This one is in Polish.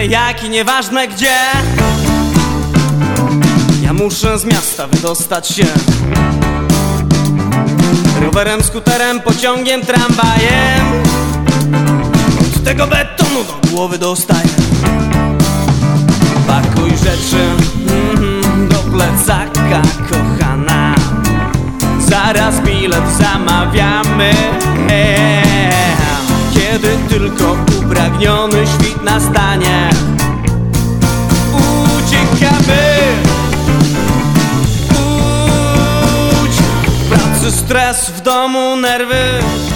nieważne jak i nieważne gdzie. Ja muszę z miasta wydostać się rowerem, skuterem, pociągiem, tramwajem. Od tego betonu do głowy dostaję. Pakuj rzeczy do plecaka, kochana. Zaraz bilet zamawiamy. Kiedy tylko upragniony świt nastanie, uciekamy. W pracy stres, w domu nerwy.